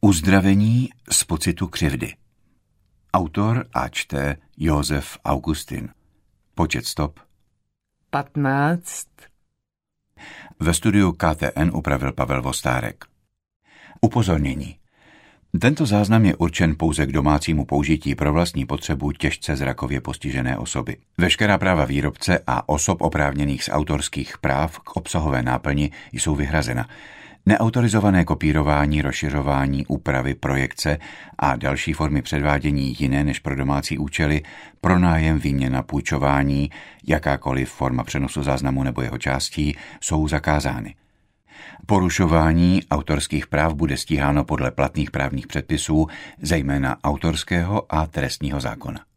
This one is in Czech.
Uzdravení z pocitu křivdy. Autor a čte Josef Augustin. Počet stop 15. Ve studiu KTN upravil Pavel Vostárek. Upozornění. Tento záznam je určen pouze k domácímu použití pro vlastní potřebu těžce zrakově postižené osoby. Veškerá práva výrobce a osob oprávněných z autorských práv k obsahové náplni jsou vyhrazena. Neautorizované kopírování, rozšiřování, úpravy, projekce a další formy předvádění jiné než pro domácí účely, pronájem, výměna, půjčování, jakákoliv forma přenosu záznamu nebo jeho částí jsou zakázány. Porušování autorských práv bude stíháno podle platných právních předpisů, zejména autorského a trestního zákona.